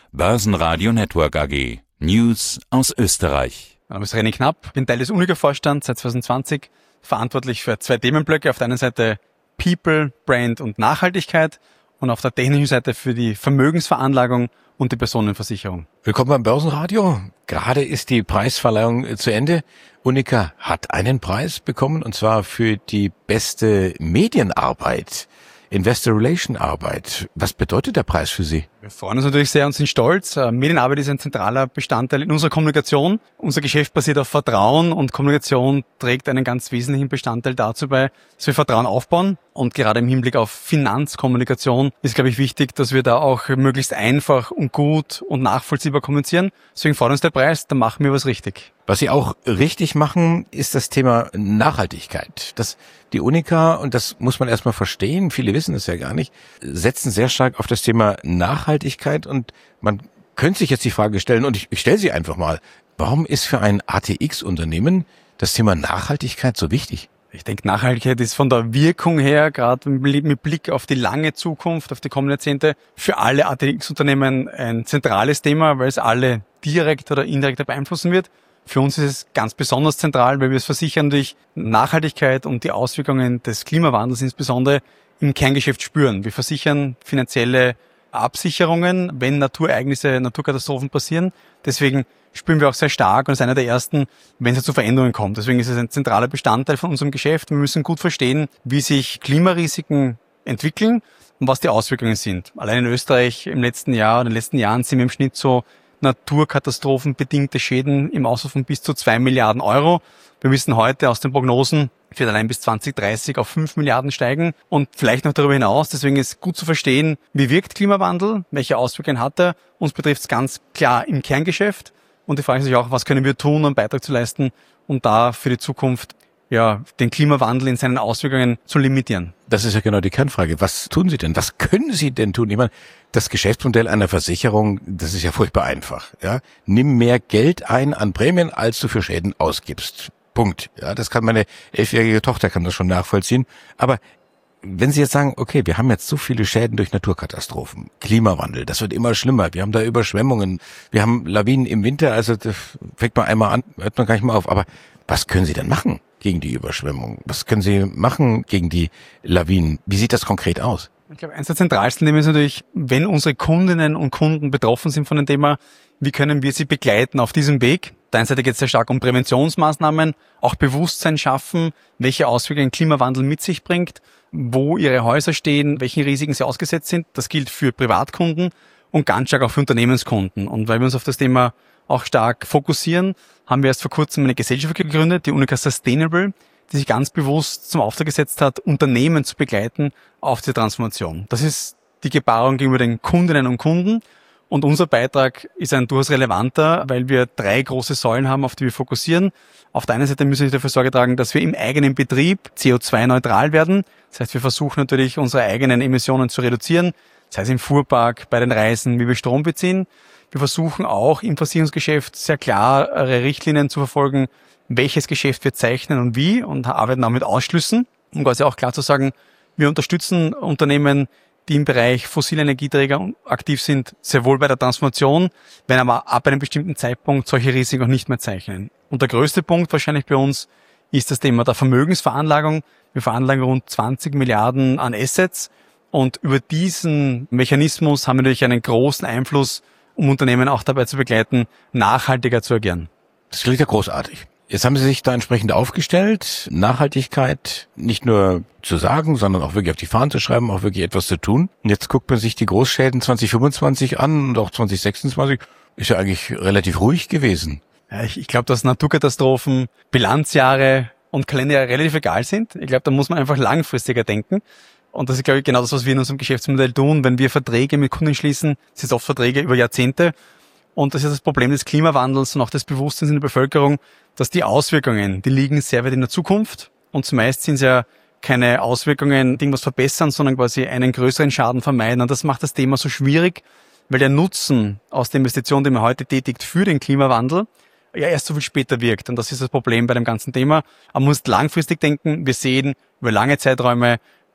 Börsenradio Network AG. News aus Österreich. Mein Name ist René Knapp, bin Teil des UNIQA-Vorstands seit 2020, verantwortlich für 2 Themenblöcke. Auf der einen Seite People, Brand und Nachhaltigkeit und auf der technischen Seite für die Vermögensveranlagung und die Personenversicherung. Willkommen beim Börsenradio. Gerade ist die Preisverleihung zu Ende. UNIQA hat einen Preis bekommen, und zwar für die beste Medienarbeit, Investor Relation Arbeit. Was bedeutet der Preis für Sie? Wir freuen uns natürlich sehr und sind stolz. Medienarbeit ist ein zentraler Bestandteil in unserer Kommunikation. Unser Geschäft basiert auf Vertrauen und Kommunikation trägt einen ganz wesentlichen Bestandteil dazu bei, dass wir Vertrauen aufbauen. Und gerade im Hinblick auf Finanzkommunikation ist, glaube ich, wichtig, dass wir da auch möglichst einfach und gut und nachvollziehbar kommunizieren. Deswegen freut uns der Preis, da machen wir was richtig. Was Sie auch richtig machen, ist das Thema Nachhaltigkeit. Die UNIQA, und das muss man erstmal verstehen, viele wissen es ja gar nicht, setzen sehr stark auf das Thema Nachhaltigkeit, und man könnte sich jetzt die Frage stellen, und ich stelle sie einfach mal, warum ist für ein ATX-Unternehmen das Thema Nachhaltigkeit so wichtig? Ich denke, Nachhaltigkeit ist von der Wirkung her, gerade mit Blick auf die lange Zukunft, auf die kommenden Jahrzehnte, für alle ATX-Unternehmen ein zentrales Thema, weil es alle direkt oder indirekt beeinflussen wird. Für uns ist es ganz besonders zentral, weil wir es versichern durch Nachhaltigkeit und die Auswirkungen des Klimawandels insbesondere im Kerngeschäft spüren. Wir versichern finanzielle Absicherungen, wenn Naturereignisse, Naturkatastrophen passieren. Deswegen spüren wir auch sehr stark und ist einer der ersten, wenn es zu Veränderungen kommt. Deswegen ist es ein zentraler Bestandteil von unserem Geschäft. Wir müssen gut verstehen, wie sich Klimarisiken entwickeln und was die Auswirkungen sind. Allein in Österreich im letzten Jahr oder in den letzten Jahren sind wir im Schnitt so naturkatastrophenbedingte Schäden im Ausmaß von bis zu 2 Milliarden Euro. Wir wissen heute aus den Prognosen, wird allein bis 2030 auf 5 Milliarden steigen und vielleicht noch darüber hinaus. Deswegen ist gut zu verstehen, wie wirkt Klimawandel, welche Auswirkungen hat er. Uns betrifft es ganz klar im Kerngeschäft. Und die Frage ist sich auch, was können wir tun, um einen Beitrag zu leisten, um da für die Zukunft den Klimawandel in seinen Auswirkungen zu limitieren. Das ist ja genau die Kernfrage. Was tun Sie denn? Was können Sie denn tun? Ich meine, das Geschäftsmodell einer Versicherung, das ist ja furchtbar einfach. Ja? Nimm mehr Geld ein an Prämien, als du für Schäden ausgibst. Punkt. Ja, das kann meine 11-jährige Tochter kann das schon nachvollziehen. Aber wenn Sie jetzt sagen, okay, wir haben jetzt so viele Schäden durch Naturkatastrophen, Klimawandel, das wird immer schlimmer, wir haben da Überschwemmungen, wir haben Lawinen im Winter, also das fängt man einmal an, hört man gar nicht mehr auf. Aber was können Sie denn machen gegen die Überschwemmung? Was können Sie machen gegen die Lawinen? Wie sieht das konkret aus? Ich glaube, eines der zentralsten Themen ist natürlich, wenn unsere Kundinnen und Kunden betroffen sind von dem Thema, wie können wir sie begleiten auf diesem Weg? Auf der einen Seite geht es sehr stark um Präventionsmaßnahmen, auch Bewusstsein schaffen, welche Auswirkungen Klimawandel mit sich bringt, wo ihre Häuser stehen, welchen Risiken sie ausgesetzt sind. Das gilt für Privatkunden und ganz stark auch für Unternehmenskunden. Und weil wir uns auf das Thema auch stark fokussieren, haben wir erst vor kurzem eine Gesellschaft gegründet, die UNIQA Sustainable, die sich ganz bewusst zum Auftrag gesetzt hat, Unternehmen zu begleiten auf diese Transformation. Das ist die Gebarung gegenüber den Kundinnen und Kunden. Und unser Beitrag ist ein durchaus relevanter, weil wir 3 große Säulen haben, auf die wir fokussieren. Auf der einen Seite müssen wir dafür Sorge tragen, dass wir im eigenen Betrieb CO2-neutral werden. Das heißt, wir versuchen natürlich, unsere eigenen Emissionen zu reduzieren. Das heißt, im Fuhrpark, bei den Reisen, wie wir Strom beziehen. Wir versuchen auch im Versicherungsgeschäft sehr klare Richtlinien zu verfolgen, welches Geschäft wir zeichnen und wie, und arbeiten auch mit Ausschlüssen, um quasi auch klar zu sagen, wir unterstützen Unternehmen, die im Bereich fossile Energieträger aktiv sind, sehr wohl bei der Transformation, wenn aber ab einem bestimmten Zeitpunkt solche Risiken auch nicht mehr zeichnen. Und der größte Punkt wahrscheinlich bei uns ist das Thema der Vermögensveranlagung. Wir veranlagen rund 20 Milliarden an Assets, und über diesen Mechanismus haben wir natürlich einen großen Einfluss, um Unternehmen auch dabei zu begleiten, nachhaltiger zu agieren. Das klingt ja großartig. Jetzt haben Sie sich da entsprechend aufgestellt, Nachhaltigkeit nicht nur zu sagen, sondern auch wirklich auf die Fahnen zu schreiben, auch wirklich etwas zu tun. Und jetzt guckt man sich die Großschäden 2025 an und auch 2026. Ist ja eigentlich relativ ruhig gewesen. Ja, ich glaube, dass Naturkatastrophen, Bilanzjahre und Kalenderjahre relativ egal sind. Ich glaube, da muss man einfach langfristiger denken. Und das ist, glaube ich, genau das, was wir in unserem Geschäftsmodell tun. Wenn wir Verträge mit Kunden schließen, sind es oft Verträge über Jahrzehnte. Und das ist das Problem des Klimawandels und auch des Bewusstseins in der Bevölkerung, dass die Auswirkungen, die liegen sehr weit in der Zukunft. Und zumeist sind es ja keine Auswirkungen, die irgendwas verbessern, sondern quasi einen größeren Schaden vermeiden. Und das macht das Thema so schwierig, weil der Nutzen aus der Investition, die man heute tätigt für den Klimawandel, ja erst so viel später wirkt. Und das ist das Problem bei dem ganzen Thema. Man muss langfristig denken. Wir sehen über lange Zeiträume,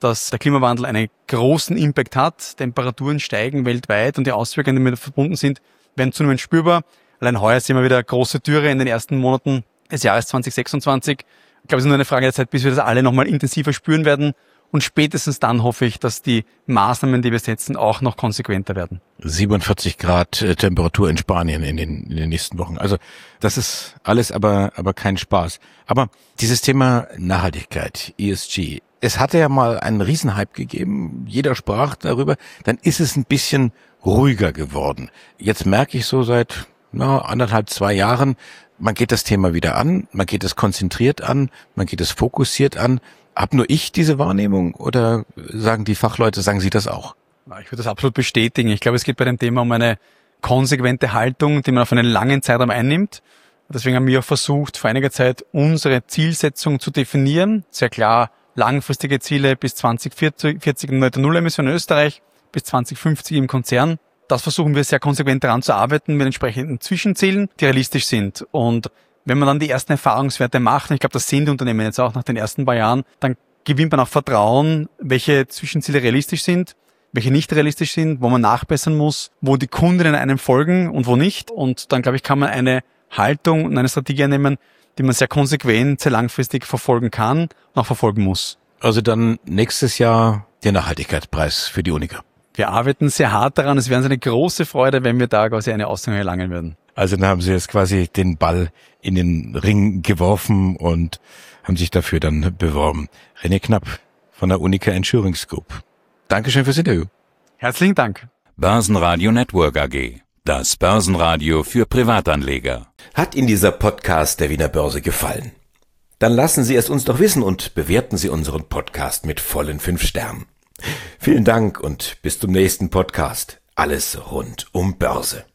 dass der Klimawandel einen großen Impact hat. Temperaturen steigen weltweit und die Auswirkungen, die damit verbunden sind, werden zunehmend spürbar. Allein heuer sehen wir wieder große Dürre in den ersten Monaten des Jahres 2026. Ich glaube, es ist nur eine Frage der Zeit, bis wir das alle nochmal intensiver spüren werden. Und spätestens dann hoffe ich, dass die Maßnahmen, die wir setzen, auch noch konsequenter werden. 47 Grad Temperatur in Spanien in den nächsten Wochen. Also das ist alles aber kein Spaß. Aber dieses Thema Nachhaltigkeit, ESG, es hatte ja mal einen Riesenhype gegeben. Jeder sprach darüber. Dann ist es ein bisschen ruhiger geworden. Jetzt merke ich so seit 1,5, 2 Jahren, man geht das Thema wieder an, man geht es konzentriert an, man geht es fokussiert an. Hab nur ich diese Wahrnehmung oder sagen die Fachleute, sagen Sie das auch? Ich würde das absolut bestätigen. Ich glaube, es geht bei dem Thema um eine konsequente Haltung, die man auf einen langen Zeitraum einnimmt. Deswegen haben wir auch versucht, vor einiger Zeit unsere Zielsetzung zu definieren. Sehr klar, langfristige Ziele bis 2040 Null-Emission in Österreich, bis 2050 im Konzern. Das versuchen wir sehr konsequent daran zu arbeiten mit entsprechenden Zwischenzielen, die realistisch sind. Und wenn man dann die ersten Erfahrungswerte macht, und ich glaube, das sehen die Unternehmen jetzt auch nach den ersten paar Jahren, dann gewinnt man auch Vertrauen, welche Zwischenziele realistisch sind, welche nicht realistisch sind, wo man nachbessern muss, wo die Kundinnen einem folgen und wo nicht. Und dann, glaube ich, kann man eine Haltung und eine Strategie annehmen, die man sehr konsequent, sehr langfristig verfolgen kann und auch verfolgen muss. Also dann nächstes Jahr der Nachhaltigkeitspreis für die Unica. Wir arbeiten sehr hart daran. Es wäre uns eine große Freude, wenn wir da quasi eine Auszeichnung erlangen würden. Also dann haben Sie jetzt quasi den Ball in den Ring geworfen und haben sich dafür dann beworben. René Knapp von der Unica Insurance Group. Dankeschön fürs Interview. Herzlichen Dank. Börsenradio Network AG. Das Börsenradio für Privatanleger. Hat Ihnen dieser Podcast der Wiener Börse gefallen? Dann lassen Sie es uns doch wissen und bewerten Sie unseren Podcast mit vollen 5 Sternen. Vielen Dank und bis zum nächsten Podcast. Alles rund um Börse.